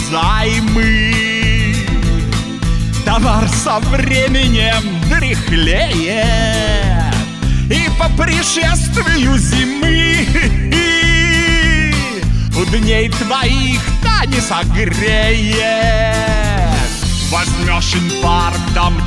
займы. Товар со временем дряхлеет, и по пришествию зимы у дней твоих та не согреет. Возьмешь инфарктом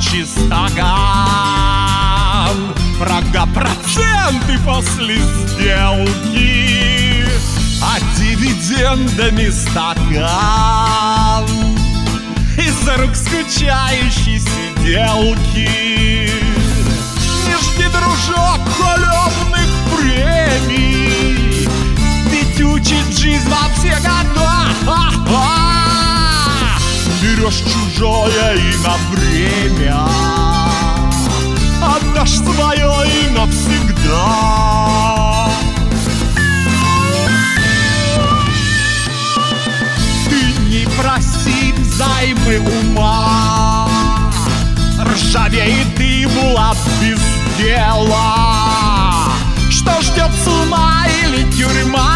чистоган, проценты после сделки, а дивидендами стакан из-за рук скучающей сиделки. Не жди, дружок, халявных премий, ведь учит жизнь во все года. Берешь чужое и на время отдашь свое и навсегда. Ты не проси взаймы ума, ржавеет и булат без дела. Что ждет сума или тюрьма?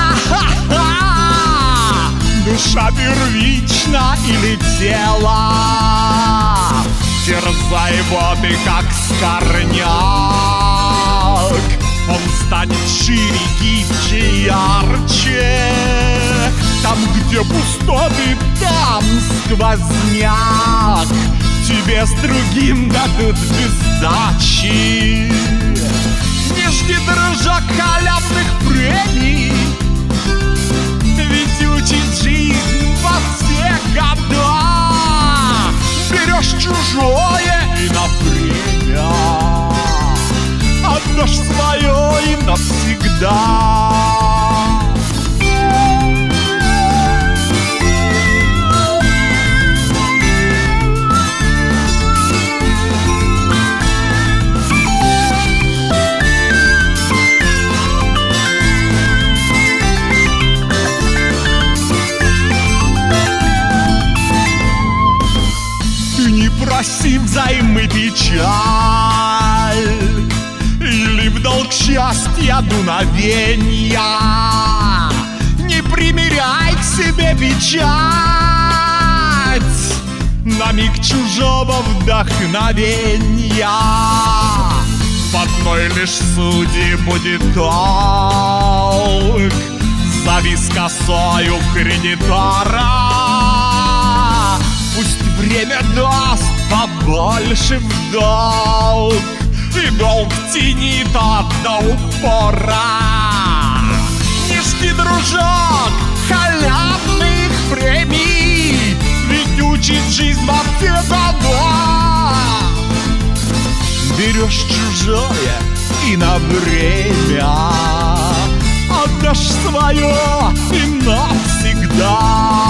Душа первична или тело? Терзай его ты, как скорняк, он станет шире, гибче, ярче. Там, где пустоты, там сквозняк, тебе с другим дадут без сдачи. Не жди, дружок, халявных премий, ведь учит жизнь во все года. Берешь чужое и на время отдашь свое и навсегда. Проси взаймы печаль или в долг счастья дуновенья. Не примеряй к себе печать, на миг чужого вдохновенья. В одной лишь суде будет толк, завис косою кредитора. Пусть время даст побольше в долг, и долг тянет до упора. Не жди, дружок, халявных премий, ведь учит жизнь во все года. Берешь чужое и на время отдашь свое и навсегда.